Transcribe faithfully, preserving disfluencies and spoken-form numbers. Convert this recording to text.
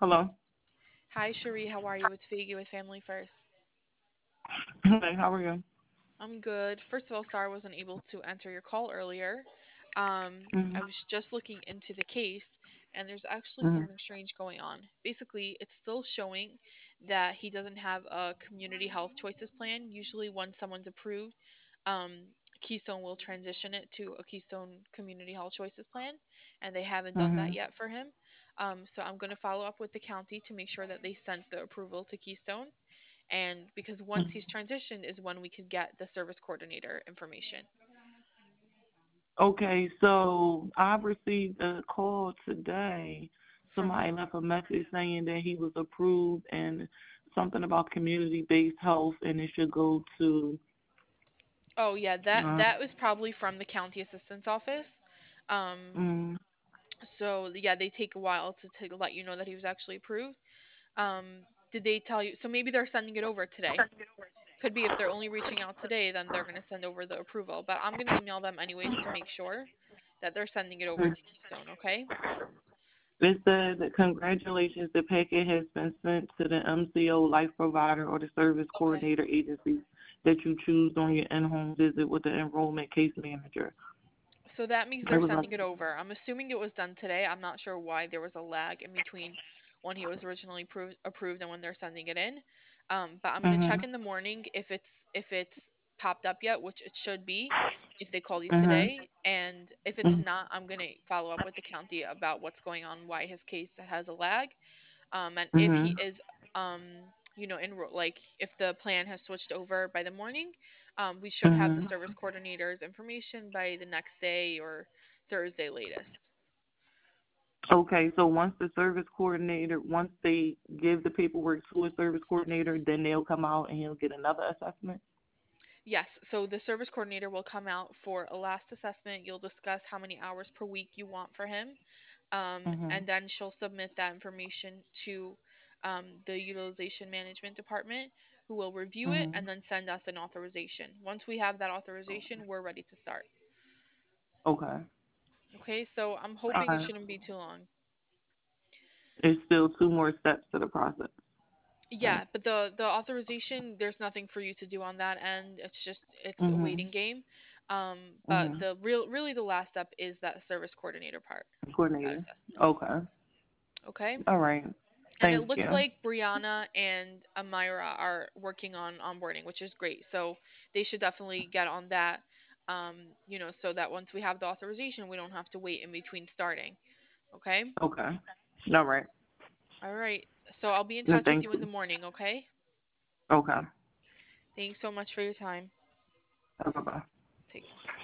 Hello. Hi, Cherie. How are you? It's Figgy with Family First. Hey, how are you? I'm good. First of all, sorry I wasn't able to answer your call earlier. Um, Mhm. I was just looking into the case, and there's actually Mhm. something strange going on. Basically, it's still showing that he doesn't have a community health choices plan. Usually, when someone's approved, um, Keystone will transition it to a Keystone Community Health Choices plan, and they haven't done that Mhm. yet for him. Um, so I'm going to follow up with the county to make sure that they sent the approval to Keystone, and because once Mhm. he's transitioned is when we could get the service coordinator information. Okay, so I received a call today. From Somebody who? left a message saying that he was approved and something about community-based health, and it should go to. Oh yeah, that Uh, that was probably from the county assistant's office. Um, mm, so yeah, they take a while to, to let you know that he was actually approved. Um, did they tell you? So maybe they're sending it over today. Could be if they're only reaching out today, then they're gonna send over the approval. But I'm gonna email them anyways to make sure that they're sending it over mm. to Keystone. Okay? It said that congratulations, the packet has been sent to the M C O life provider or the service Okay. coordinator agency that you choose on your in-home visit with the enrollment case manager. So that means It they're was like, sending it over. I'm assuming it was done today. I'm not sure why there was a lag in between when he was originally approved, approved and when they're sending it in. Um, but I'm gonna check mhm, in the morning if it's if it's popped up yet, which it should be if they called you mhm, today. And if it's mhm, not, I'm gonna follow up with the county about what's going on, why his case has a lag, um, and if he mhm, is um, you know, enroll like if the plan has switched over by the morning, um, we should have the mhm. service coordinator's information by the next day or Thursday latest. Okay, so once the service coordinator, once they give the paperwork to a service coordinator, then they'll come out and he'll get another assessment. Yes, so the service coordinator will come out for a last assessment. You'll discuss how many hours per week you want for him, um, Mhm, and then she'll submit that information to um, the utilization management department, who will review it mhm. and then send us an authorization. Once we have that authorization, we're ready to start. Okay. Okay, so I'm All hoping it right. shouldn't be too long. There's still two more steps to the process. Yeah, but the the authorization, there's nothing for you to do on that end. It's just it's a Mhm, waiting game. Um, but mhm. the real really the last step is that service coordinator part, that Coordinator. assessment. Okay. Okay? All right. And it Thank looks you. like Brianna and Amira are working on onboarding, which is great. So they should definitely get on that. Um, you know, so that once we have the authorization, we don't have to wait in between starting. Okay? Okay. All right. All right. So I'll be in No, touch with thank you in the you. morning, okay? Okay. Thanks so much for your time. Bye bye. Take care.